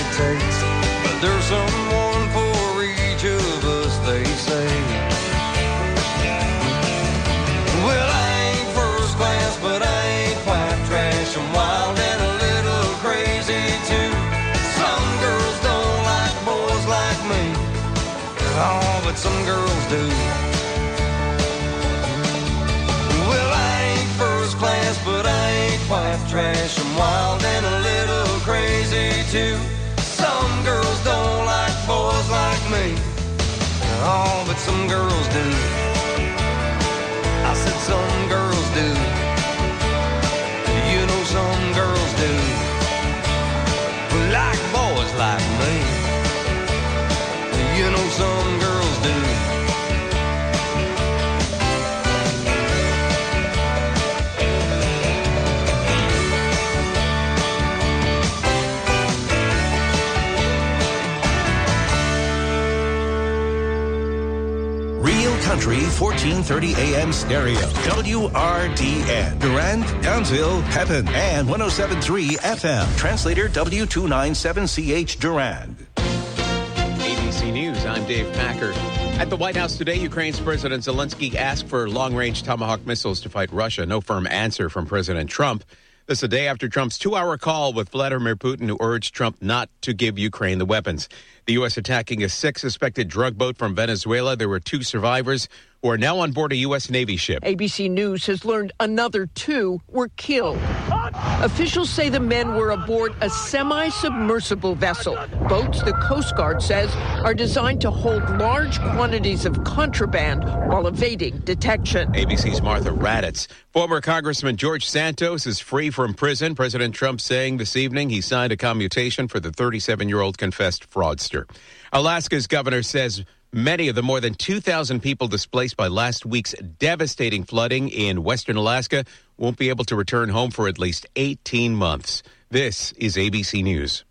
takes. But there's someone for each of us, they say. Well, I ain't first class, but I ain't white trash. I'm wild and a little crazy too. Some girls don't like boys like me. Oh, but some girls do. Well, I ain't first class, but I ain't white trash. I'm wild and a little crazy too. Some girls don't like boys like me. Oh, but some girls do. I said some girls do. You know some girls do. Like boys like me. You know some girls do. Real Country 1430 AM stereo. WRDN. Durand, Townsville, Pepin, and 107.3 FM. Translator W297CH Durand. ABC News, I'm Dave Packer. At the White House today, Ukraine's President Zelensky asked for long-range Tomahawk missiles to fight Russia. No firm answer from President Trump. This a day after Trump's 2-hour call with Vladimir Putin, who urged Trump not to give Ukraine the weapons. The U.S. attacking a 6 suspected drug boat from Venezuela. There were 2 survivors who are now on board a U.S. Navy ship. ABC News has learned another 2 were killed. Officials say the men were aboard a semi-submersible vessel. Boats, the Coast Guard says, are designed to hold large quantities of contraband while evading detection. ABC's Martha Raddatz. Former Congressman George Santos is free from prison. President Trump saying this evening he signed a commutation for the 37-year-old confessed fraudster. Alaska's governor says many of the more than 2,000 people displaced by last week's devastating flooding in western Alaska won't be able to return home for at least 18 months. This is ABC News.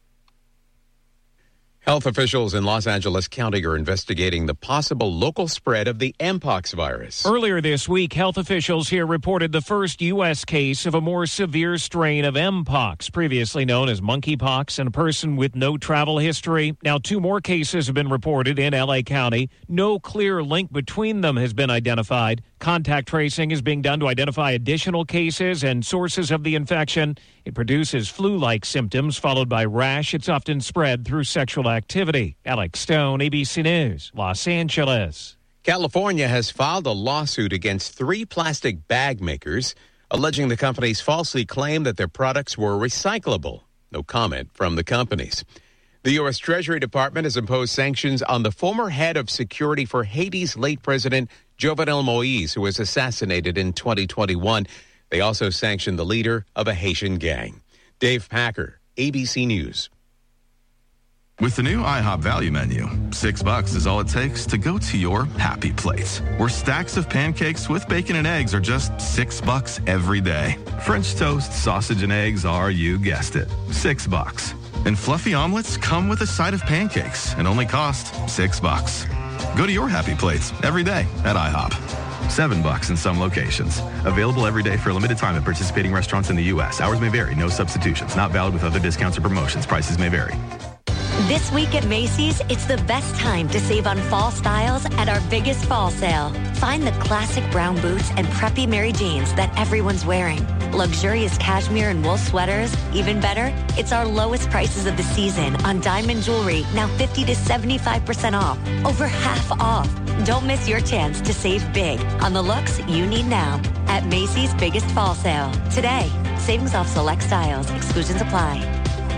Health officials in Los Angeles County are investigating the possible local spread of the Mpox virus. Earlier this week, health officials here reported the first U.S. case of a more severe strain of Mpox, previously known as monkeypox, in a person with no travel history. Now, 2 more cases have been reported in L.A. County. No clear link between them has been identified. Contact tracing is being done to identify additional cases and sources of the infection. It produces flu-like symptoms followed by rash. It's often spread through sexual activity. Alex Stone, ABC News, Los Angeles. California has filed a lawsuit against 3 plastic bag makers, alleging the companies falsely claimed that their products were recyclable. No comment from the companies. The U.S. Treasury Department has imposed sanctions on the former head of security for Haiti's late president, Jovenel Moïse, who was assassinated in 2021. They also sanctioned the leader of a Haitian gang. Dave Packer, ABC News. With the new IHOP value menu, $6 is all it takes to go to your happy place, where stacks of pancakes with bacon and eggs are just $6 every day. French toast, sausage, and eggs are, you guessed it, $6. And fluffy omelets come with a side of pancakes and only cost $6. Go to your happy place every day at IHOP. $7 in some locations. Available every day for a limited time at participating restaurants in the U.S. Hours may vary. No substitutions. Not valid with other discounts or promotions. Prices may vary. This week at Macy's, it's the best time to save on fall styles at our biggest fall sale. Find the classic brown boots and preppy Mary Janes that everyone's wearing. Luxurious cashmere and wool sweaters. Even better, it's our lowest prices of the season on diamond jewelry, now 50 to 75% off. Over half off. Don't miss your chance to save big on the looks you need now at Macy's biggest fall sale. Today, savings off select styles. Exclusions apply.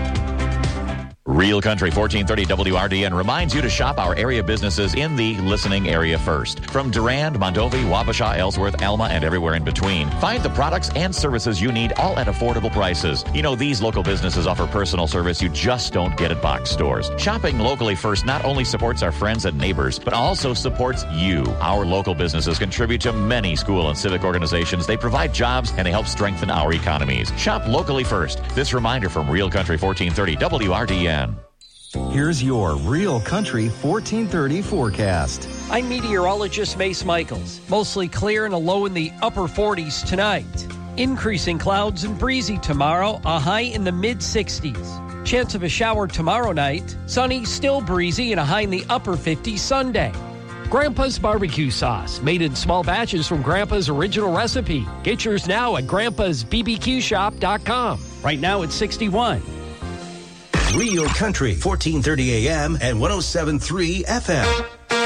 Real Country 1430 WRDN reminds you to shop our area businesses in the listening area first. From Durand, Mondovi, Wabasha, Ellsworth, Alma, and everywhere in between. Find the products and services you need, all at affordable prices. You know, these local businesses offer personal service you just don't get at box stores. Shopping locally first not only supports our friends and neighbors, but also supports you. Our local businesses contribute to many school and civic organizations. They provide jobs and they help strengthen our economies. Shop locally first. This reminder from Real Country 1430 WRDN. Here's your Real Country 1430 forecast. I'm meteorologist Mace Michaels. Mostly clear and a low in the upper 40s tonight. Increasing clouds and breezy tomorrow, a high in the mid-60s. Chance of a shower tomorrow night. Sunny, still breezy, and a high in the upper 50s Sunday. Grandpa's barbecue sauce, made in small batches from Grandpa's original recipe. Get yours now at grandpa'sbbqshop.com. Right now it's 61. Real Country, 1430 AM and 107.3 FM.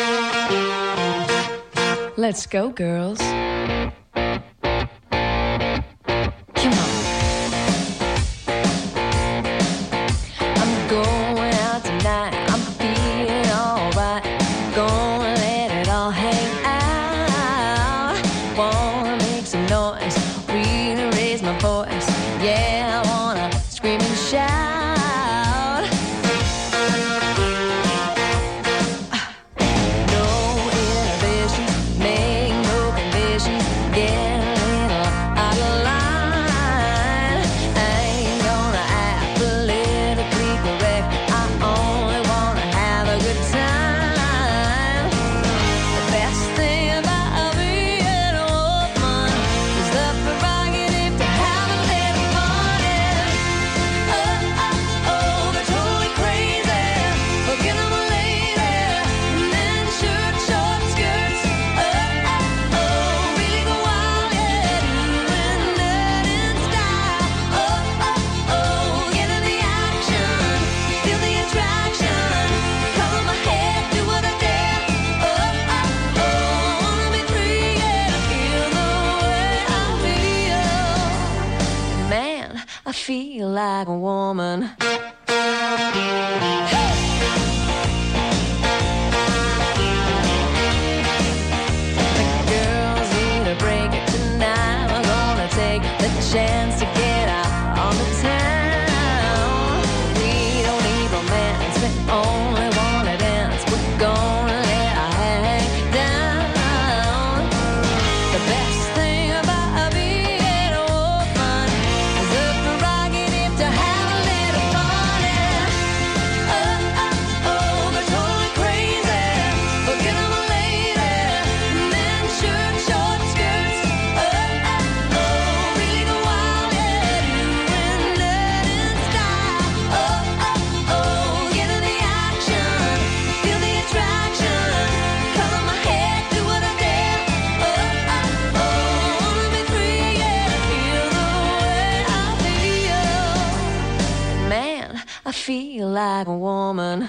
Let's go, girls. Feel like a woman. Chance to get out on the town. We don't need romance, we only want to dance. We're gonna let our hang down. The best thing about being a woman is the prerogative to have a little fun. They're totally crazy, but get them a lady. Men shirt, short skirts. Really go wild, yeah, doing that in style. Get in the action, feel the attraction. Color my hair, do what I dare. Wanna be free, yeah, feel the way I feel. Man, I feel like a woman.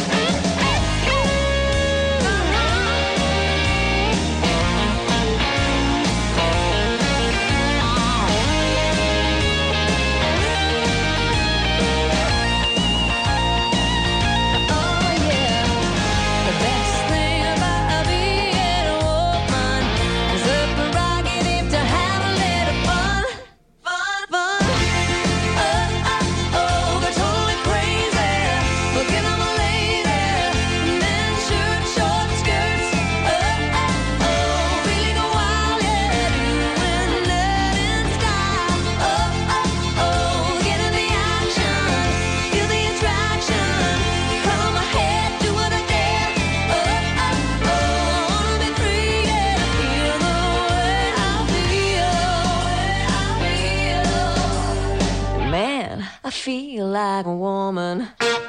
I feel like a woman.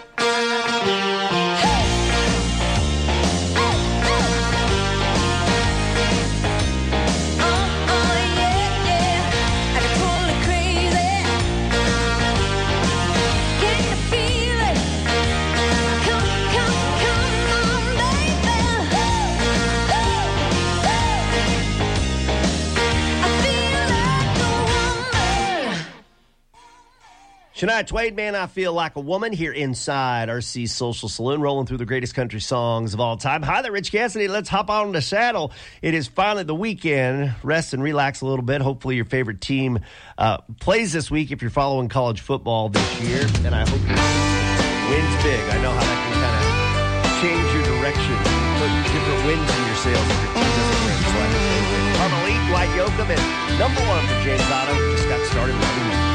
Shania Twain, man, I feel like a woman here inside RC Social Saloon, rolling through the greatest country songs of all time. Hi there, Rich Cassidy. Let's hop on the saddle. It is finally the weekend. Rest and relax a little bit. Hopefully your favorite team plays this week if you're following college football this year. And I hope your team wins big. I know how that can kind of change your direction, put different winds in your sails if your team doesn't win. So I hope they win. Carmelite, Dwight Yoakam, and number one for James Otto. Just got started with the week.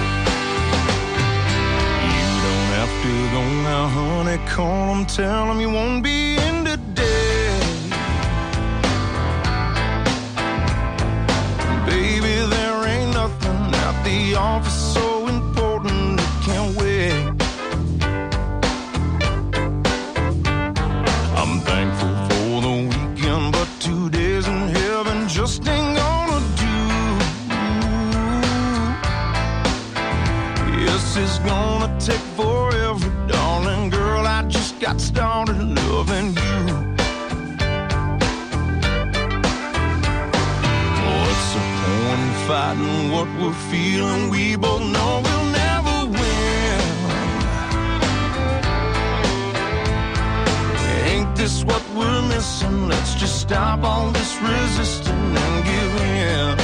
Have to go now, honey, call them, tell them you won't be in today. Baby, there ain't nothing at the office so important it can't wait. take forever, darling girl. I just got started loving you. What's the point in fighting what we're feeling? We both know we'll never win. Ain't this what we're missing? Let's just stop all this resisting and give in.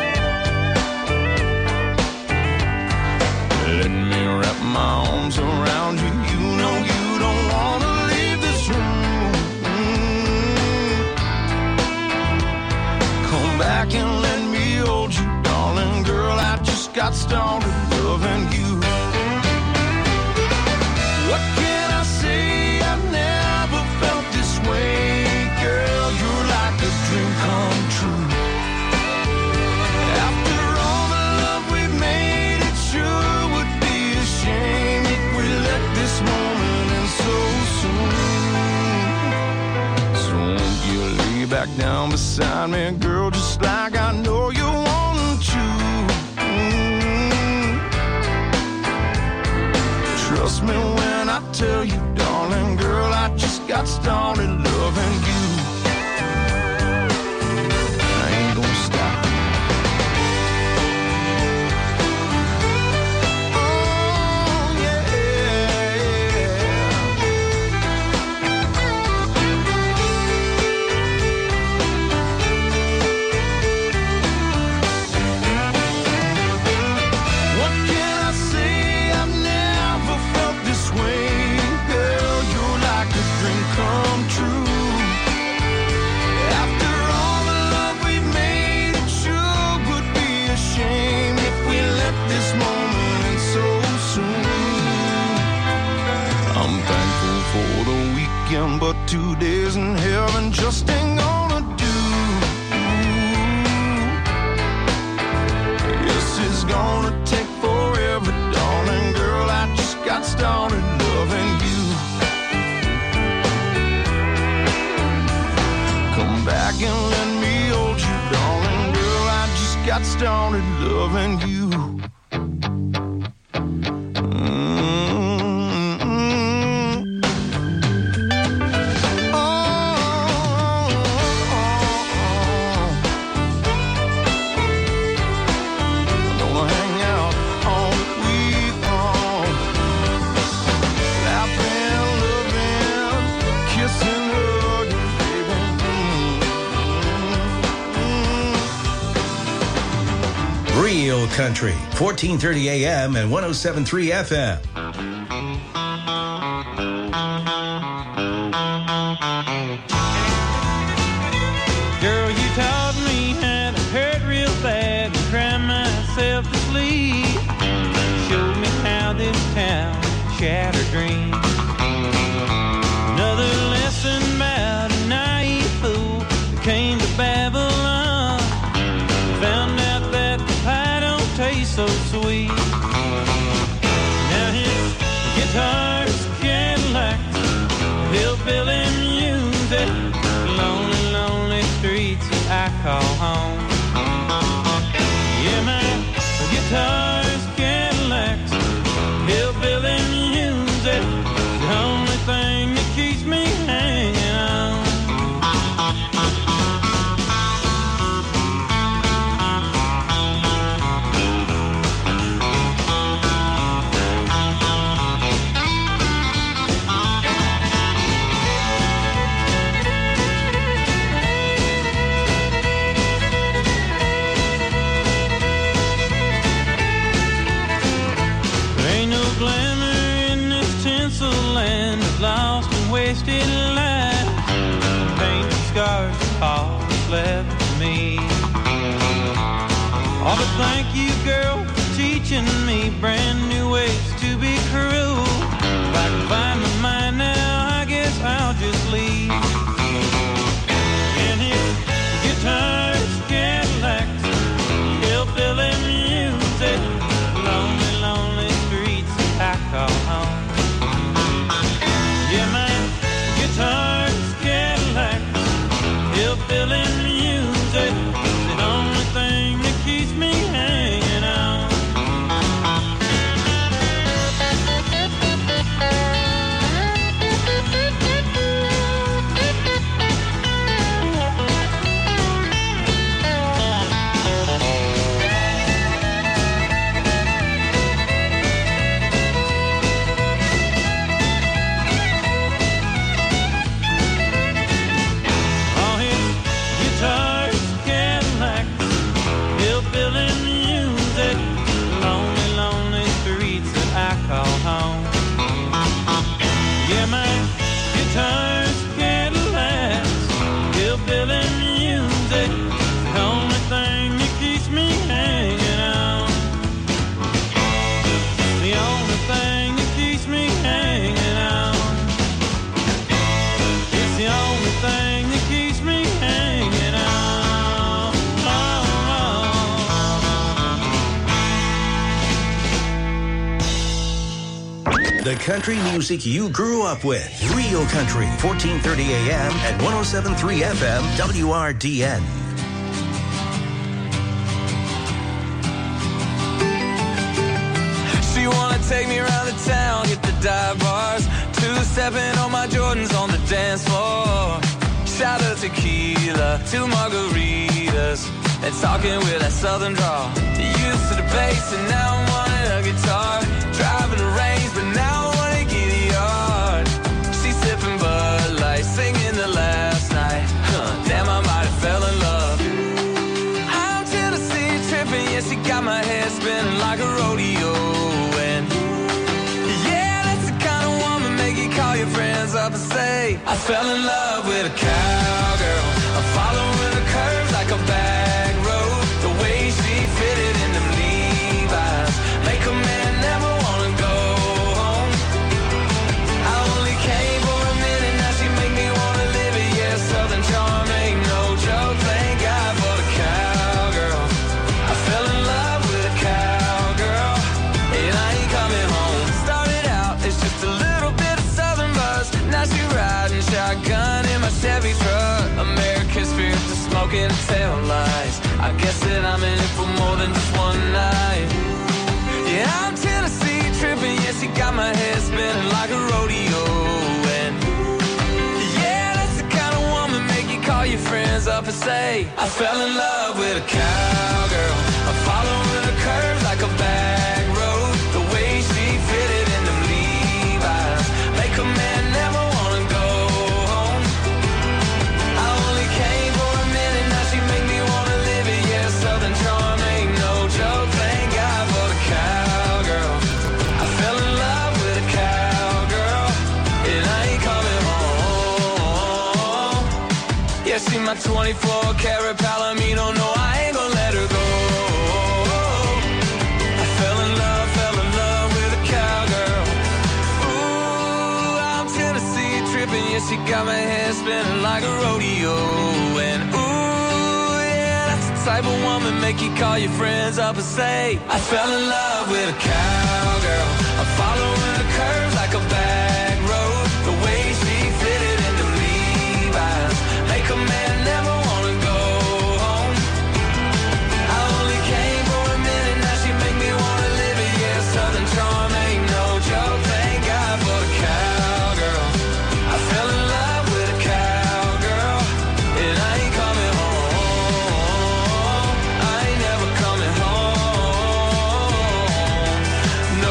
Let me wrap my arms around you. You know you don't want to leave this room. Come back and let me hold you, darling girl. I just got started loving you. What can I say? I've never felt this way. Girl, you're like a dream come true. After all the love we've made, it sure would be a shame if we let this moment end so soon. So won't you lay back down beside me, girl, just like I know you want to. Trust me when I tell you, darling girl, I just got started loving you. I ain't gonna stop. But 2 days in heaven just ain't gonna do. Yes, it's gonna take forever, darling girl. I just got started loving you. Come back and let me hold you, darling girl. I just got started loving you. Real Country, 1430 AM and 107.3 FM. Girl, you taught me how to hurt real bad and cry myself to sleep. Showed me how this town shattered dreams. Another lesson about a naive fool that came to Babylon. Found out that the pie don't taste so sweet. Now his guitar's Cadillacs, hillbilly music, lonely, lonely streets I call home. Yeah, my guitar's Cadillacs, hillbilly music, the only thing that keeps me hanging on. Lost and wasted life, pain scars all that's left to me. Oh, but thank you, girl, for teaching me brand new ways to be cruel. If I can find my mind now, I guess I'll just leave. And his guitar's Cadillacs, hillbilly music, lonely, lonely streets I call home. Yeah, my guitar's Cadillacs, hillbilly music, the only thing that keeps me hanging on. country music you grew up with. Real Country, 1430 AM and 107.3 FM, WRDN. She wanna take me around the town, hit the dive bars, two-stepping on my Jordans on the dance floor. Shot of tequila, 2 margaritas, and talking with that southern drawl. Used to the bass and now I'm wanting a guitar. Driving the range, but now I wanna get a yard. She's sipping Bud Light, singing the last night. Damn, I might have fell in love. I'm Tennessee tripping, yeah, she got my head spinning like a rodeo. And yeah, that's the kind of woman make you call your friends up and say, I fell in love with a cowgirl. I'm following the curves like a back road. The way she fitted in them Levi's make a man never wanna go home. I only came for a minute, now she make me wanna live it. Yeah, Southern charm ain't no joke. Thank God for the cowgirl. I fell in love with a cowgirl, and I ain't coming home. Started out as just a little bit of Southern buzz. Now she riding shotgun in my Chevy truck. America's fears to smoking tail lights. I guess that I'm in it for more than just one night. Yeah, I'm Tennessee tripping. Yeah, she got my head spinning like a rodeo. And yeah, that's the kind of woman make you call your friends up and say, I fell in love with a cowgirl. I'm following the curves like a back road. The way she fitted in them Levi's make a man never wanna go home. I only came for a minute, now she make me wanna live it. Yeah, Southern charm ain't no joke. Thank God for the cowgirl. I fell in love with a cowgirl, and I ain't coming home. Yeah, she my 24 karat Palomino. No, I ain't gonna let her go. I fell in love with a cowgirl. Ooh, I'm Tennessee tripping. Yeah, she got my head spinning like a rodeo. And ooh, yeah, that's the type of woman make you call your friends up and say, I fell in love with a cowgirl. I'm following the curves like a back road. The way she fitted in them Levi's make a man never wanna go home. I only came for a minute, now she make me wanna live it. Yeah, Southern charm ain't no joke. Thank God for the cowgirl. I fell in love with a cowgirl, and I ain't coming home. I ain't never coming home. No.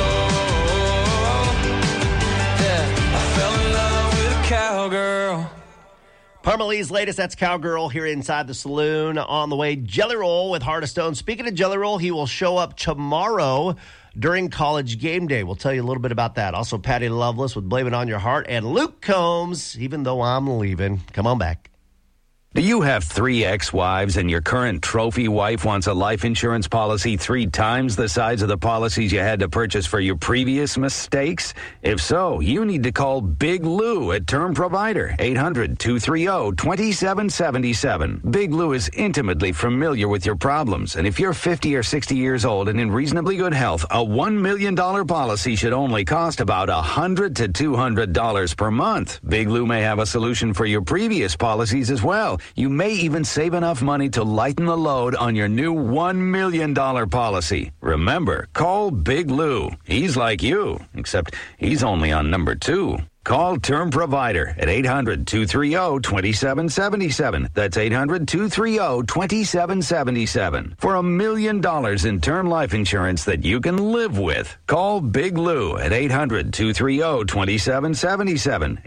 Yeah, I fell in love with a cowgirl. Parmalee's latest, that's Cowgirl, here inside the saloon. On the way, Jelly Roll with Heart of Stone. Speaking of Jelly Roll, he will show up tomorrow during College Game Day. We'll tell you a little bit about that. Also, Patty Loveless with Blame It On Your Heart, and Luke Combs, Even Though I'm Leaving. Come on back. Do you have 3 ex-wives and your current trophy wife wants a life insurance policy 3 times the size of the policies you had to purchase for your previous mistakes? If so, you need to call Big Lou at Term Provider, 800-230-2777. Big Lou is intimately familiar with your problems, and if you're 50 or 60 years old and in reasonably good health, a $1 million policy should only cost about $100 to $200 per month. Big Lou may have a solution for your previous policies as well. You may even save enough money to lighten the load on your new $1 million policy. Remember, call Big Lou. He's like you, except he's only on number 2. Call Term Provider at 800-230-2777. That's 800-230-2777 for $1 million in term life insurance that you can live with. Call Big Lou at 800-230-2777.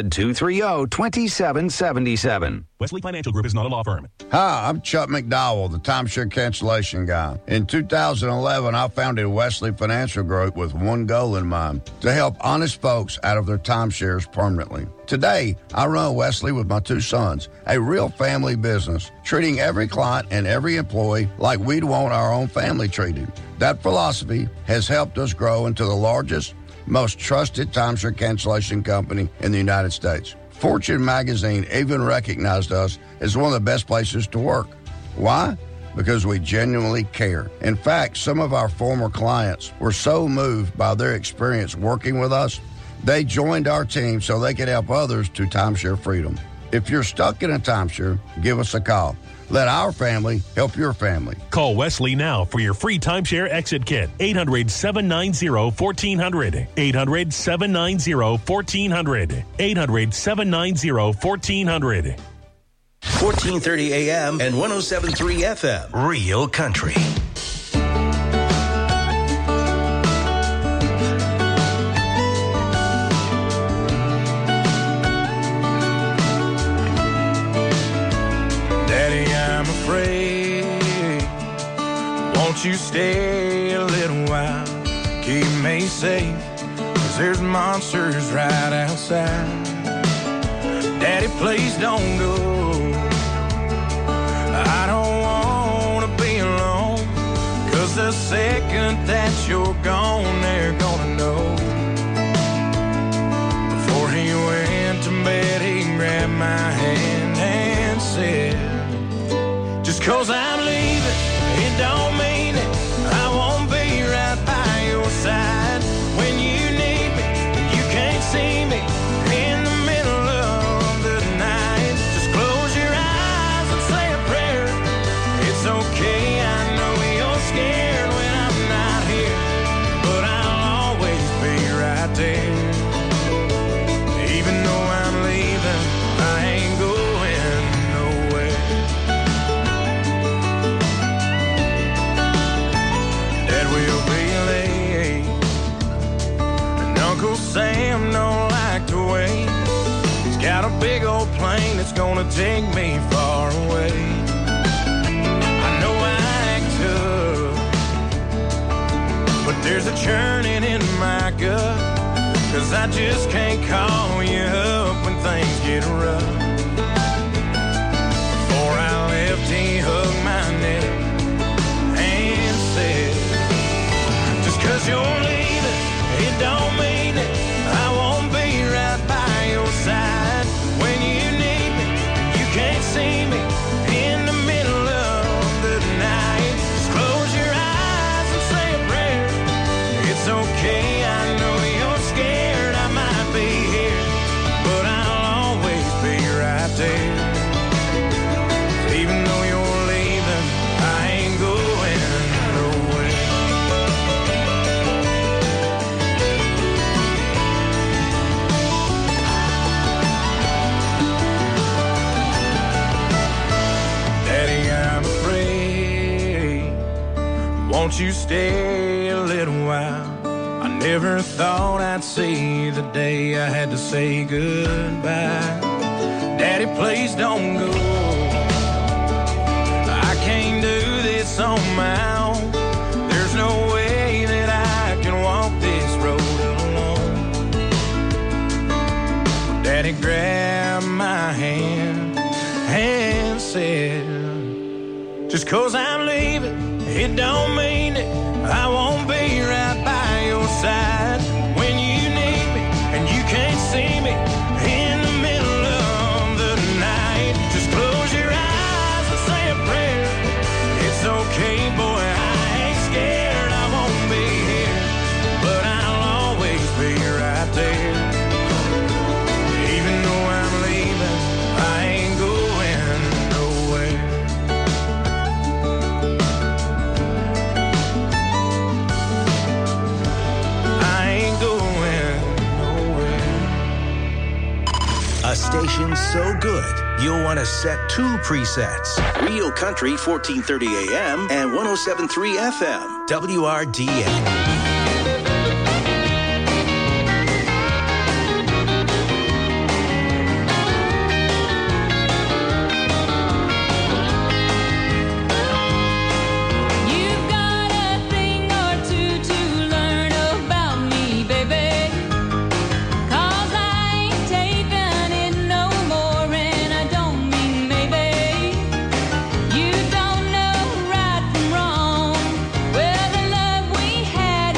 800-230-2777. Wesley Financial Group is not a law firm. Hi, I'm Chuck McDowell, the timeshare cancellation guy. In 2011, I founded Wesley Financial Group with one goal in mind, to help honest folks out of their timeshares permanently. Today, I run Wesley with my 2 sons, a real family business, treating every client and every employee like we'd want our own family treated. That philosophy has helped us grow into the largest, most trusted timeshare cancellation company in the United States. Fortune magazine even recognized us as one of the best places to work. Why? Because we genuinely care. In fact, some of our former clients were so moved by their experience working with us, They joined our team so they could help others to timeshare freedom. If you're stuck in a timeshare, give us a call. Let our family help your family. Call Wesley now for your free timeshare exit kit. 800-790-1400. 800-790-1400. 800-790-1400. 1430 AM and 107.3 FM. Real Country. Won't you stay a little while? Keep me safe, 'cause there's monsters right outside. Daddy, please don't go. I don't want to be alone, 'cause the second that you're gone, they're gonna know. Before he went to bed, he grabbed my hand and said, just 'cause I'm leaving, it don't mean it. I won't be right by your side when you need me. You can't see me in the middle of the night. Just close your eyes and say a prayer. It's okay, I know you're scared when I'm not here, but I'll always be right there. Even though I'm leaving, I ain't going nowhere. Dad will be late, and Uncle Sam don't like to wait. He's got a big old plane that's gonna take me far away. I know I act tough, but there's a churning in my gut, 'cause I just can't call you up when things get rough. Before I left, he hugged my neck and said, just 'cause you're leaving, it don't mean it. I won't be right by your side when you need me. You can't see me in the middle of the night. Just close your eyes and say a prayer. It's okay, I know you're scared. I might be here, but I'll always be right there. Even though you're leaving, I ain't going nowhere. Daddy, I'm afraid. Won't you stay a little while? I never thought I'd see the day I had to say goodbye. Daddy, please don't go. I can't do this on my own. There's no way that I can walk this road alone. Daddy grabbed my hand and said, just 'cause I'm leaving, it don't mean it. I won't be right by your side when you need me, and you can't see me in the middle of the night. Just close your eyes and say a prayer. It's okay, boy, I ain't scared. I won't be here, but I'll always be right there. Even though I'm leaving, I ain't going nowhere. I ain't going nowhere. A station so good, you'll want to set two presets. Real Country 1430 AM and 107.3 FM. WRDN. You've got a thing or two to learn about me, baby. 'Cause I ain't taking it no more, and I don't mean maybe. You don't know right from wrong. Well, the love we had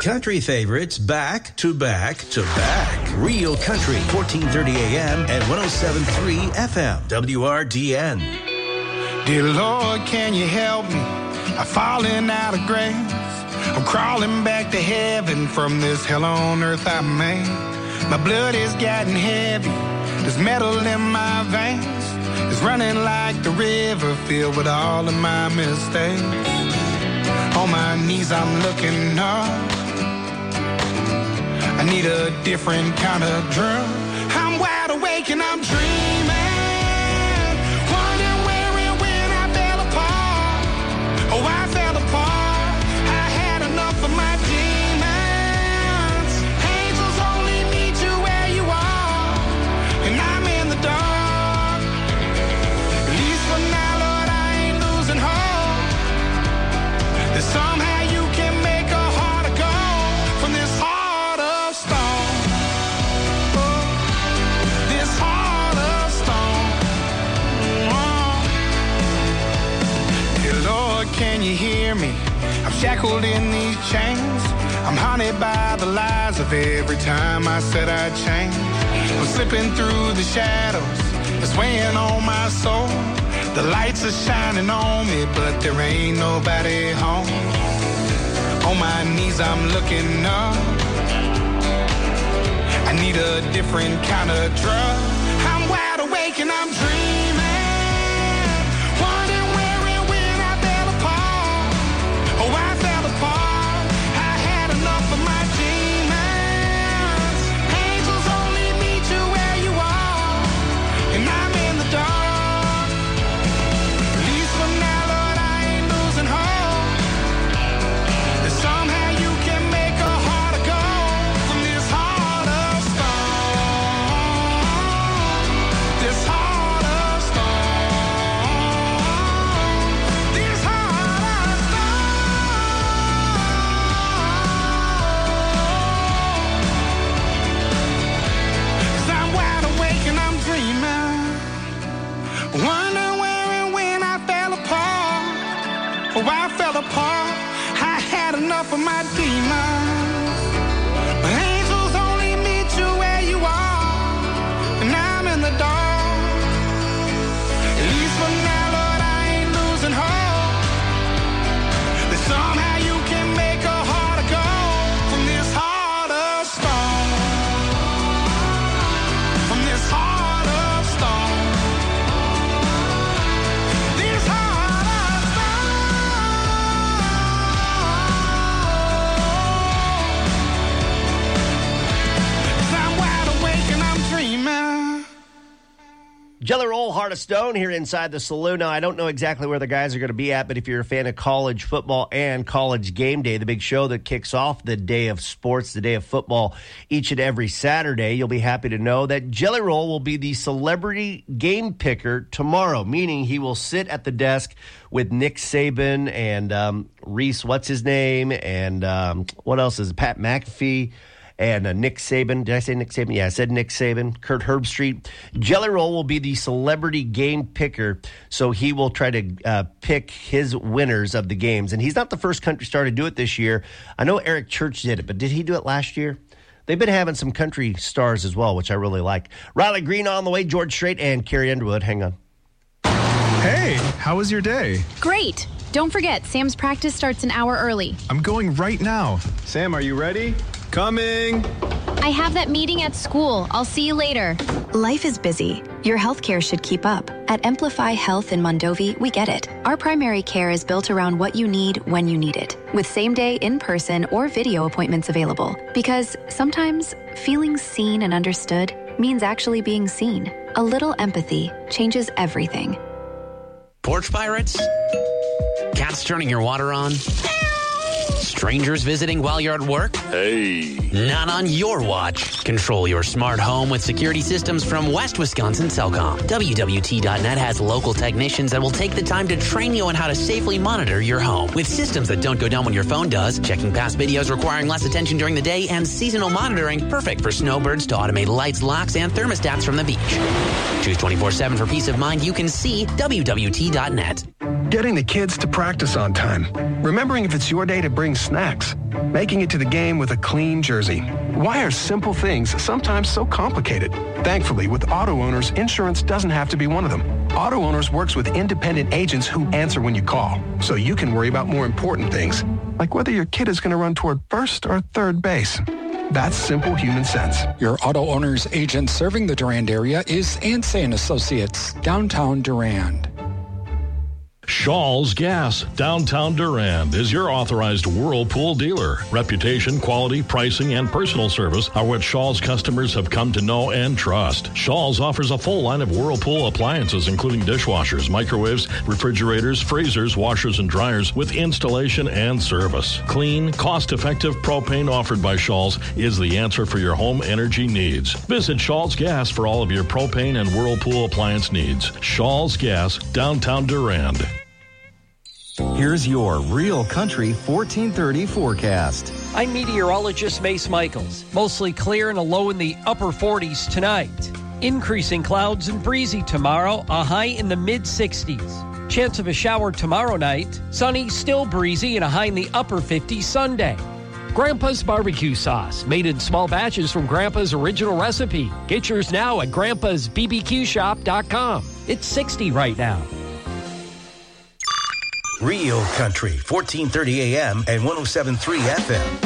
Country favorites back to back to back. Real Country, 1430 AM and 107.3 FM. WRDN. Dear Lord, can you help me? I'm falling out of grace. I'm crawling back to heaven from this hell on earth I made. My blood is getting heavy. There's metal in my veins. It's running like the river filled with all of my mistakes. On my knees I'm looking up. I need a different kind of drug. I'm wide awake and I'm dreaming. Wondering where and when I fell apart. Oh, I fell apart. I had enough of my demons. Angels only meet you where you are. And I'm in the dark. At least for now, Lord, I ain't losing hope. That somehow you can make a heart of gold from this heart of stone. Oh, this heart of stone. Oh. Dear Lord, can you hear me? I'm shackled in these chains. I'm haunted by the lies of every time I said I'd change. I'm slipping through the shadows. It's weighing on my soul. The lights are shining on me, but there ain't nobody home. On my knees I'm looking up. I need a different kind of drug. I'm wide awake and I'm dreaming. Wondering where and when I fell apart. Oh, I fell apart. I had enough of my demons. Angels only meet you where you are. And I'm in the dark. At least for now, Lord, I ain't losing hope. That somehow you can make a heart of gold from this heart of stone. This heart of stone. This heart of stone. 'Cause I'm wide awake and I'm dreaming. Wondering where and when I fell apart. Oh, I fell apart. I had enough of my demons. But angels only meet you where you are. And I'm in the dark. At least for now, Lord, I ain't losing hope. That somehow you can make a heart of gold from this heart of stone. From this heart of stone. This heart of stone. 'Cause I'm wide awake and I'm dreaming. Jelly Roll, Heart of Stone here inside the saloon. Now, I don't know exactly where the guys are going to be at, but if you're a fan of college football and College Game Day, the big show that kicks off the day of sports, the day of football, each and every Saturday, you'll be happy to know that Jelly Roll will be the celebrity game picker tomorrow, meaning he will sit at the desk with Nick Saban and Reese, what's his name, and what else is it? Pat McAfee. And Nick Saban. Did I say Nick Saban? Yeah, I said Nick Saban. Kurt Herbstreit. Jelly Roll will be the celebrity game picker, so he will try to pick his winners of the games. And he's not the first country star to do it this year. I know Eric Church did it, but did he do it last year? They've been having some country stars as well, which I really like. Riley Green on the way, George Strait, and Carrie Underwood. Hang on. Hey, how was your day? Great. Don't forget, Sam's practice starts an hour early. I'm going right now. Sam, are you ready? Coming. I have that meeting at school. I'll see you later. Life is busy. Your healthcare should keep up. At Amplify Health in Mondovi, we get it. Our primary care is built around what you need when you need it, with same-day in-person or video appointments available. Because sometimes feeling seen and understood means actually being seen. A little empathy changes everything. Porch pirates? Cats turning your water on? Strangers visiting while you're at work? Hey. Not on your watch. Control your smart home with security systems from West Wisconsin Telcom. WWT.net has local technicians that will take the time to train you on how to safely monitor your home. With systems that don't go down when your phone does, checking past videos requiring less attention during the day, and seasonal monitoring, perfect for snowbirds to automate lights, locks, and thermostats from the beach. Choose 24/7 for peace of mind you can see. WWT.net. Getting the kids to practice on time. Remembering if it's your day to bring snacks. Making it to the game with a clean jersey. Why are simple things sometimes so complicated? Thankfully, with Auto Owners, insurance doesn't have to be one of them. Auto Owners works with independent agents who answer when you call, so you can worry about more important things, like whether your kid is going to run toward first or third base. That's simple human sense. Your Auto Owners agent serving the Durand area is Ansay & Associates, downtown Durand. Shaw's Gas, downtown Durand, is your authorized Whirlpool dealer. Reputation, quality, pricing, and personal service are what Shaw's customers have come to know and trust. Shaw's offers a full line of Whirlpool appliances, including dishwashers, microwaves, refrigerators, freezers, washers, and dryers, with installation and service. Clean, cost-effective propane offered by Shaw's is the answer for your home energy needs. Visit Shaw's Gas for all of your propane and Whirlpool appliance needs. Shaw's Gas, downtown Durand. Here's your Real Country 1430 forecast. I'm meteorologist Mace Michaels. Mostly clear and a low in the upper 40s tonight. Increasing clouds and breezy tomorrow, a high in the mid-60s. Chance of a shower tomorrow night. Sunny, still breezy, and a high in the upper 50s Sunday. Grandpa's barbecue sauce, made in small batches from Grandpa's original recipe. Get yours now at grandpa'sbbqshop.com. It's 60 right now. Real Country, 1430 AM and 107.3 FM.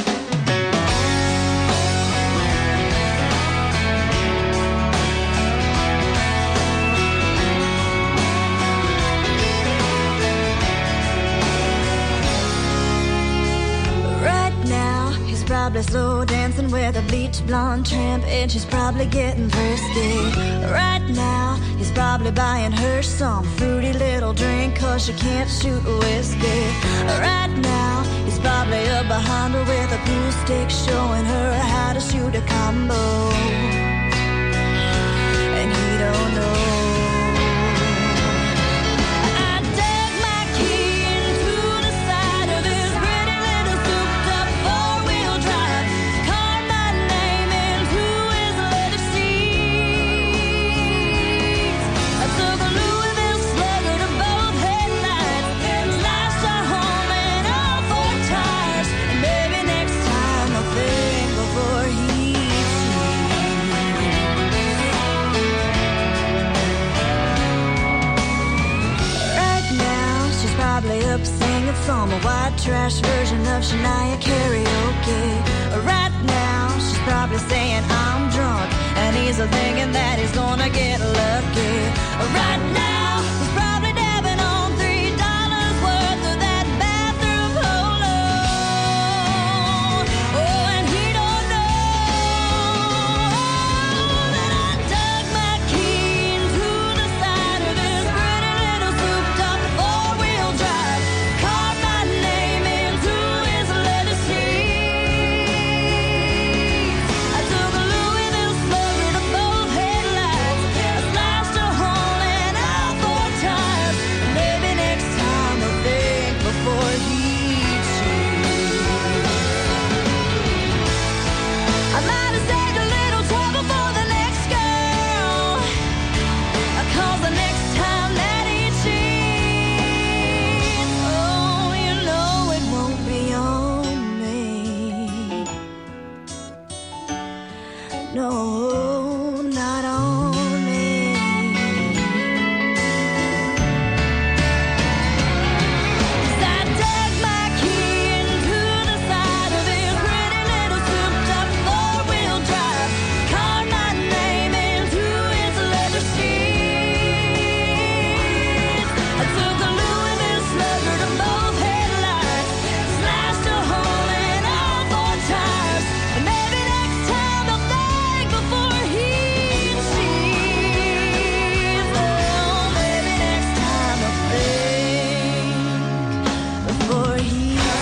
Probably slow dancing with a bleach blonde tramp, and she's probably getting thirsty. Right now, he's probably buying her some fruity little drink, 'cause she can't shoot whiskey. Right now, he's probably up behind her with a pool stick, showing her how to shoot a combo. And he don't know. Up singing some white trash version of Shania karaoke. Right now, she's probably saying I'm drunk, and he's thinking that he's gonna get lucky. Right now, he's probably dabbing on $3 worth of that bathroom polo. Oh, and he don't know that I dug my key into the side of his pretty little souped-up four-wheel drive. No, not on me. 'Cause I dug my key into the side of his pretty little souped-up four-wheel drive. Carved my name into his leather seats. I took a Louisville Slugger to both headlights, slashed a hole in all four tires, and maybe next time I'll think before he sees. Oh, maybe next time I'll think before he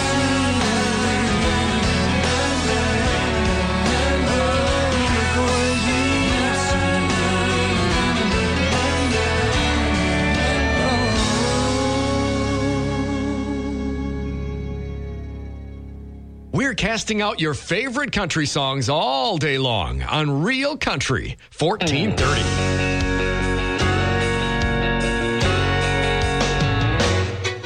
We're casting out your favorite country songs all day long on Real Country 1430.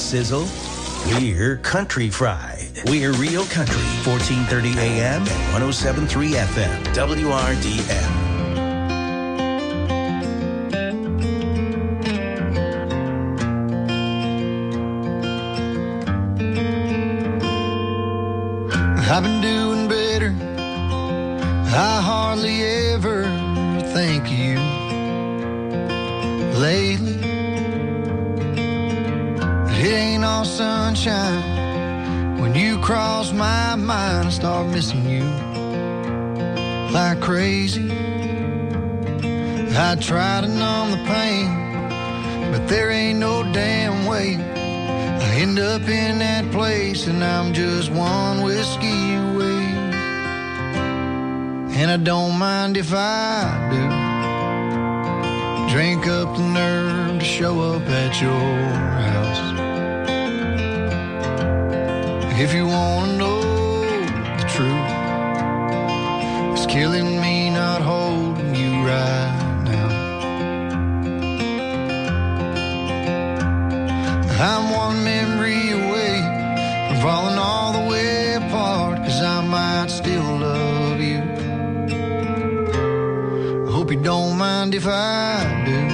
sizzle. We're Country Fried. We're Real Country, 1430 AM and 107.3 FM, WRDM. I've been doing better. I hardly ever think of you lately. It ain't all sunshine. When you cross my mind, I start missing you like crazy. I try to numb the pain, but there ain't no damn way. I end up in that place and I'm just one whiskey away. And I don't mind if I do. Drink up the nerve to show up at your house. If you want to know the truth, it's killing me not holding you right now. I'm one memory away from falling all the way apart, 'cause I might still love you. I hope you don't mind if I do.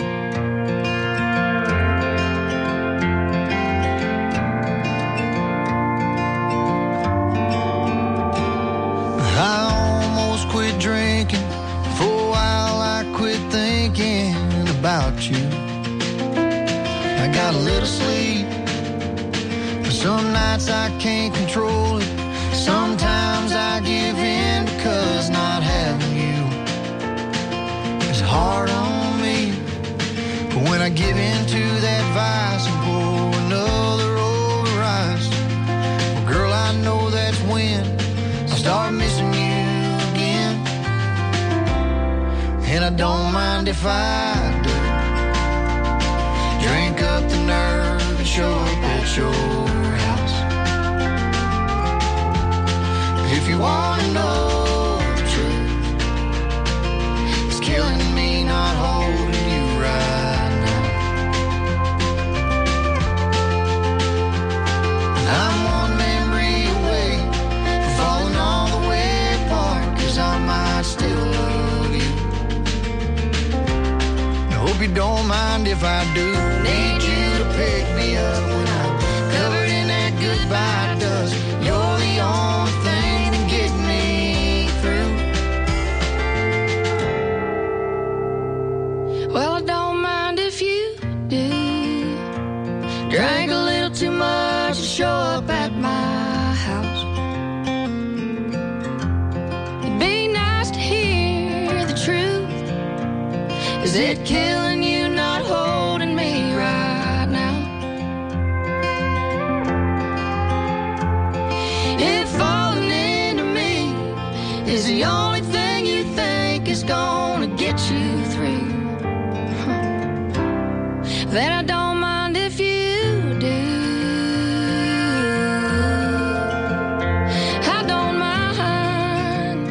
I almost quit drinking. For a while I quit thinking about you. I got a little sleep, but some nights I can't control it. Sometimes I give in because not having you is hard on me. But when I give into that vice and pour another over ice, well, girl, I know that's when I start missing you again. And I don't mind if I do. Drink up the nerve and show up at your house. If you want to know the truth, it's killing me not holding you right now. And I'm one memory away from falling all the way apart, 'cause I might still love you. I hope you don't mind if I do. Need you to pick me up when I'm covered in that goodbye dust. You're the only thing that get me through. Well, I don't mind if you do. Drank a little too much to show up at my house. It'd be nice to hear the truth. Is it killing you not holding me right now? If falling into me is the only thing you think is gonna get you through, then I don't mind if you do. I don't mind.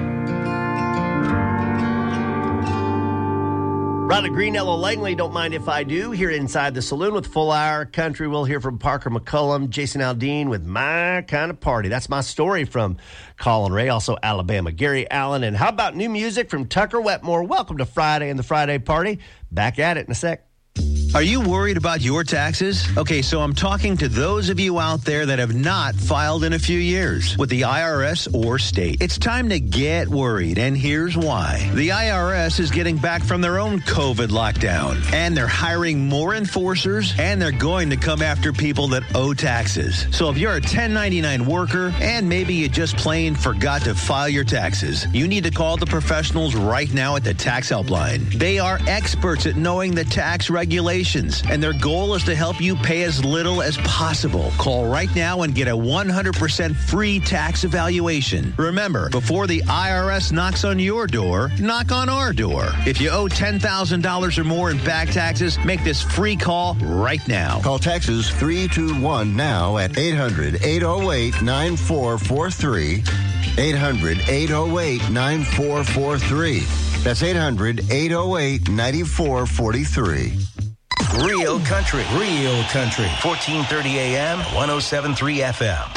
Riley Green, Ella Langley, Don't Mind If I Do, here inside the saloon with Full Hour Country. We'll hear from Parker McCullum, Jason Aldean with My Kind of Party. That's my story from Colin Ray, also Alabama, Gary Allen. And how about new music from Tucker Wetmore? Welcome to Friday and the Friday Party. Back at it in a sec. Are you worried about your taxes? Okay, so I'm talking to those of you out there that have not filed in a few years with the IRS or state. It's time to get worried, and here's why. The IRS is getting back from their own COVID lockdown, and they're hiring more enforcers, and they're going to come after people that owe taxes. So if you're a 1099 worker, and maybe you just plain forgot to file your taxes, you need to call the professionals right now at the Tax Helpline. They are experts at knowing the tax regulations, and their goal is to help you pay as little as possible. Call right now and get a 100% free tax evaluation. Remember, before the IRS knocks on your door, knock on our door. If you owe $10,000 or more in back taxes, make this free call right now. Call Texas 321 now at 800-808-9443. 800-808-9443. That's 800-808-9443. Real country. Real country. 1430 AM, 107.3 FM.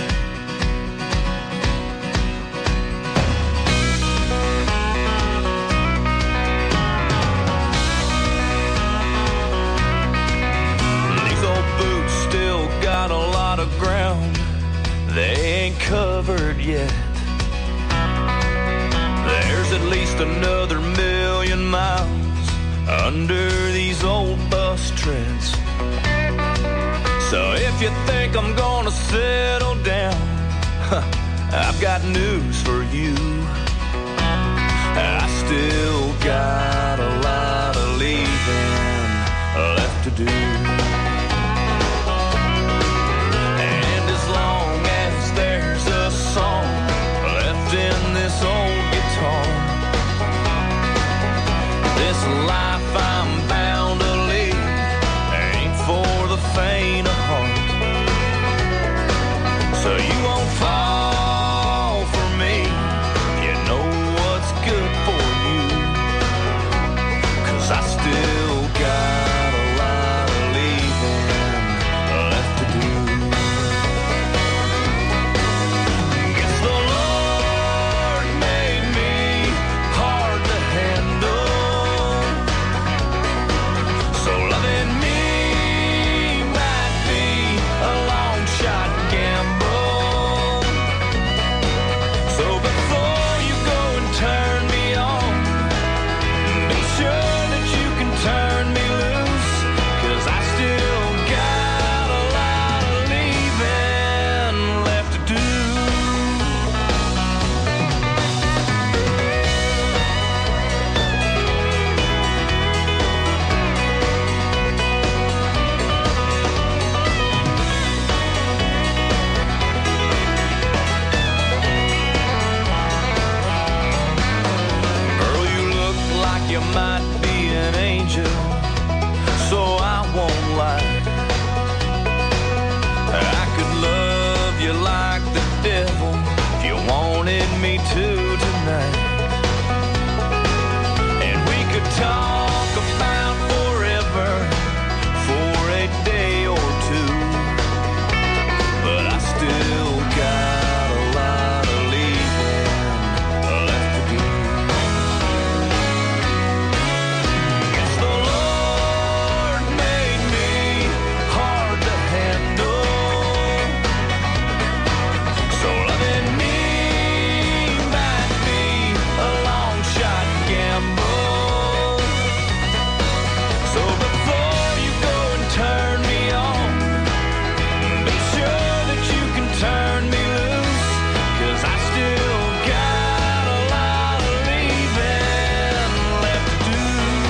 These old boots still got a lot of ground they ain't covered yet. There's at least another 1,000,000 miles under these old bus treads. So if you think I'm gonna settle down, I've got news for you. I still got a lot of leaving left to do. And as long as there's a song left in this old guitar, this life I'm bound to lead ain't for the faint of heart. So you won't fall for me, you know what's good for you, 'cause I still got a lot of leaving left to do. Guess the Lord made me hard to handle, so loving me might be a long shot gamble. So before you go and turn me on, be sure that you can turn me loose, 'cause I still got a lot of leaving left to do. Girl, you look like you might be an angel, so I won't lie. I could love you like the devil if you wanted me to tonight. And we could talk about forever for a day or two, but I still got a lot of leaving left to do. Guess the Lord made me hard to handle, so loving me might be a long shot gamble. So before you go and turn me on, be sure that you can turn me loose, 'cause I still got a lot of leaving left to do.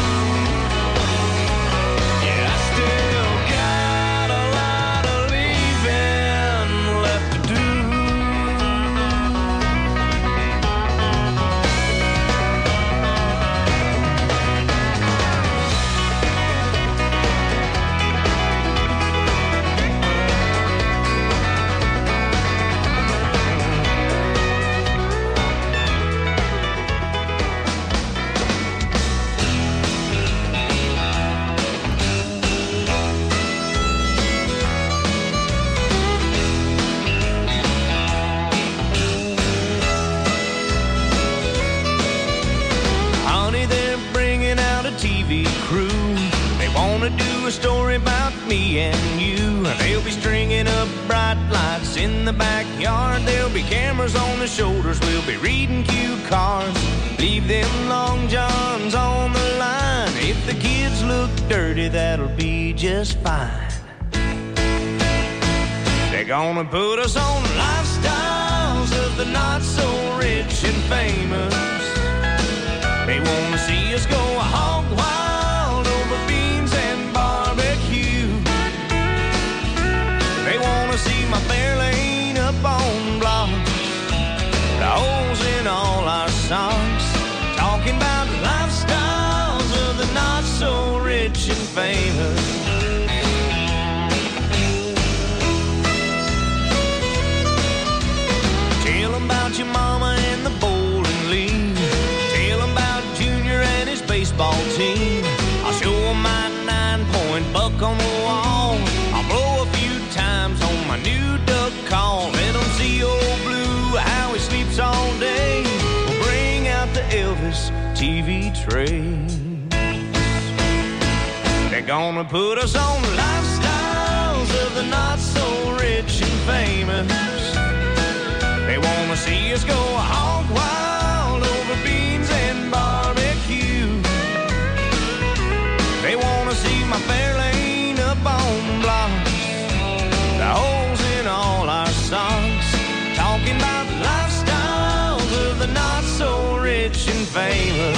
Yeah, I still got a lot of leaving left to do. Honey, they're bringing out a TV crew. They want to do a story about me and you. They'll be stringing up bright lights in the backyard. There'll be cameras on the shoulders. We'll be reading cue cards. Leave them long johns on the line. If the kids look dirty, that'll be just fine. They're gonna put us on lifestyles of the not so rich and famous. They wanna see us go hog wild over beans and barbecue. They wanna see my fair lane up on blocks, the holes in all our socks, talking about lifestyles of the not so rich and famous. Tell them about your mama and the bowling league. Tell them about Junior and his baseball team. a call. Let them see old Blue, how he sleeps all day. We'll bring out the Elvis TV trays. They're gonna put us on lifestyles of the not-so-rich and famous. They wanna see us go hog wild over beans and barbecue. They wanna see my Fairlane up on the blocks, the holes in all our socks. Talking about lifestyles of the not-so-rich and famous.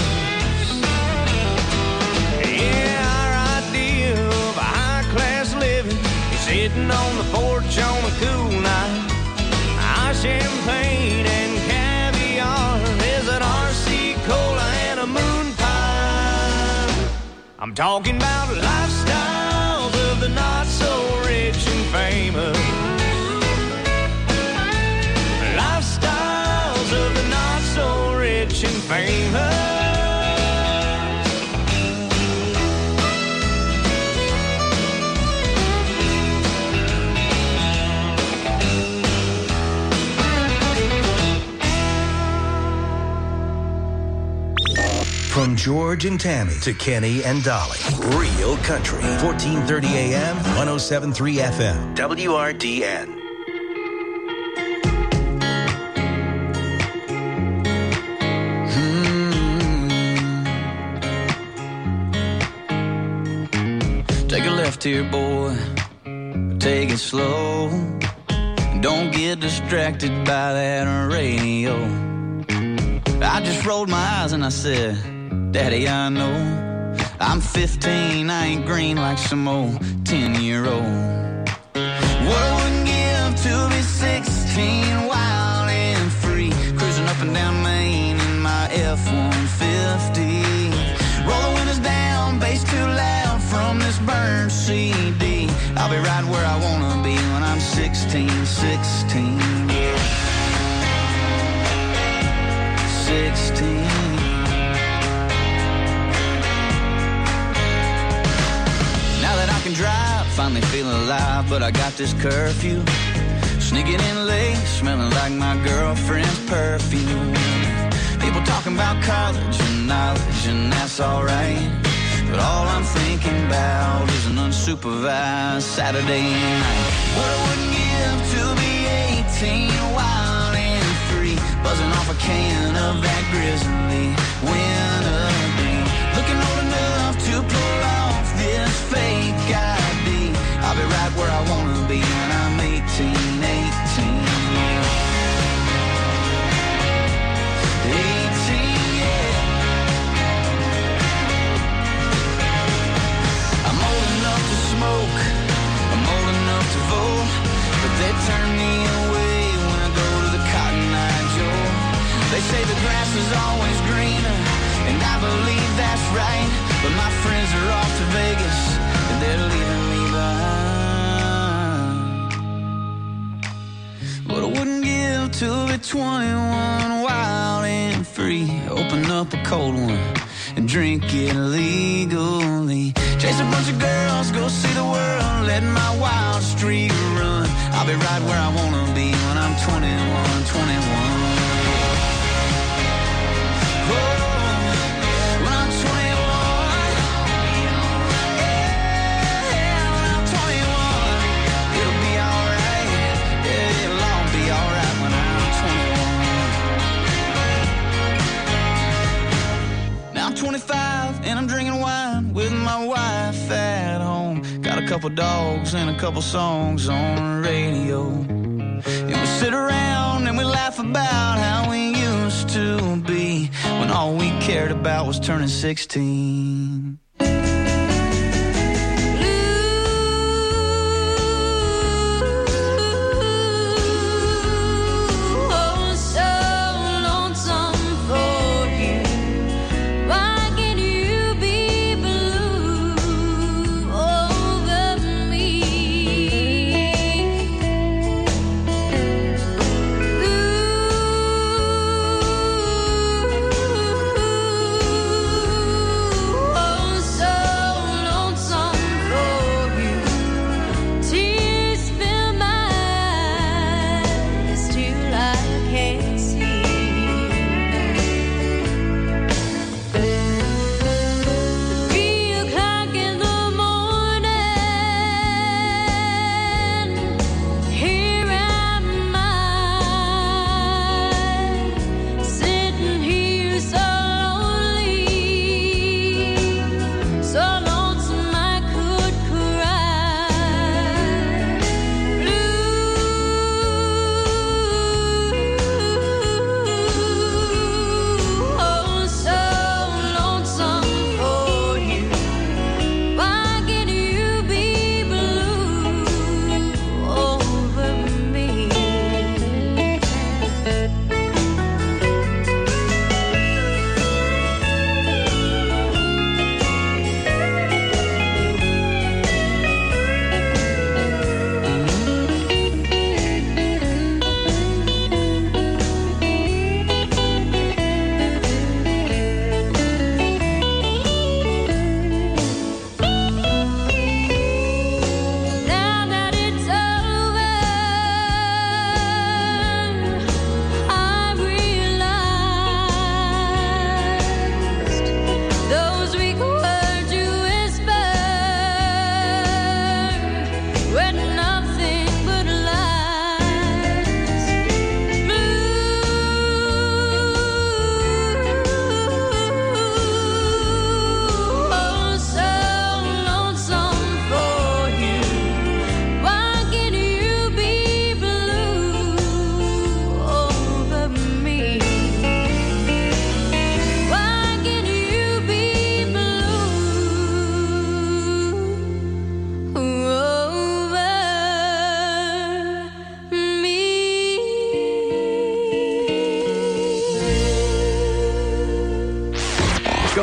Yeah, our idea of a high-class living is sitting on the porch on a cool night. Our champagne and caviar is an RC Cola and a moon pie. I'm talking about lifestyles of the not-so-rich and famous. Lifestyles of the not-so-rich and famous. From George and Tammy to Kenny and Dolly. Real Country. 1430 AM, 107.3 FM. WRDN. Take a left here, boy. Take it slow. Don't get distracted by that radio. I just rolled my eyes and I said, Daddy, I know I'm 15, I ain't green like some old 10-year-old. What I wouldn't give to be 16, wild and free, cruising up and down Main in my F-150. Roll the windows down, bass too loud from this burned CD. I'll be right where I wanna be when I'm 16. 16. Now that I can drive, finally feeling alive, but I got this curfew. Sneaking in late, smelling like my girlfriend's perfume. People talking about college and knowledge, and that's alright. But all I'm thinking about is an unsupervised Saturday night. What I wouldn't give to be 18, wild and free, buzzing off a can of that Grizzly winter green. Looking old enough to pull off this fake ID. I'll be right where I wanna be when I'm 18. 18, yeah. I'm old enough to smoke, I'm old enough to vote, but they turn me away when I go to the Cotton Eye Joe. They say the grass is always greener, and I believe that's right, but my friends are off to Vegas, and they're leaving me behind. But I wouldn't give to be 21, wild and free, open up a cold one and drink it legally. Chase a bunch of girls, go see the world, let my wild streak run. I'll be right where I wanna be when I'm 21, 21. Oh, when I'm 21. Yeah, when I'm 21. It'll be alright. Yeah, it'll all be alright when I'm 21. Now I'm 25 and I'm drinking wine with my wife at home. Got a couple dogs and a couple songs on the radio. And we sit around and we laugh about how we used to be when all we cared about was turning 16. Ooh.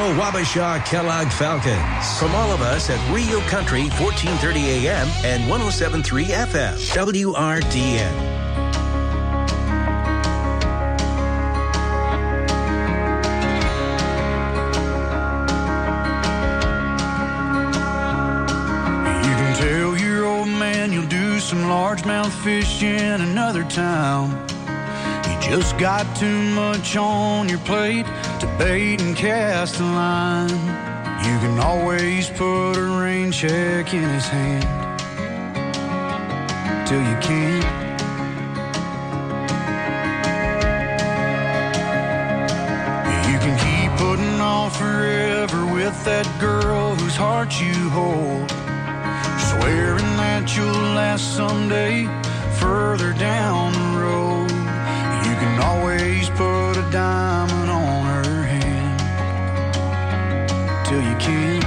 Wabasha Kellogg Falcons. From all of us at Rio Country, 1430 AM and 107.3 FM, WRDN. Some largemouth fish in another town. You just got too much on your plate to bait and cast a line. You can always put a rain check in his hand till you can't. You can keep putting off forever with that girl whose heart you hold, swearing that you'll last someday further down the road. You can always put a diamond on her hand till you can't.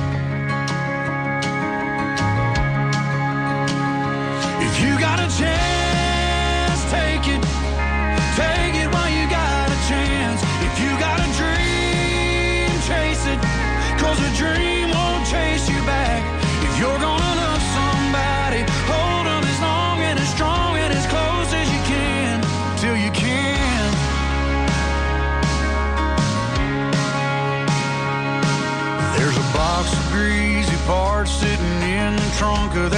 If you got a chance, take it. Take it while you got a chance. If you got a dream, chase it. 'Cause a dream won't chase you back. If you're gonna love somebody, hold them as long and as strong and as close as you can, till you can. There's a box of greasy parts sitting in the trunk of that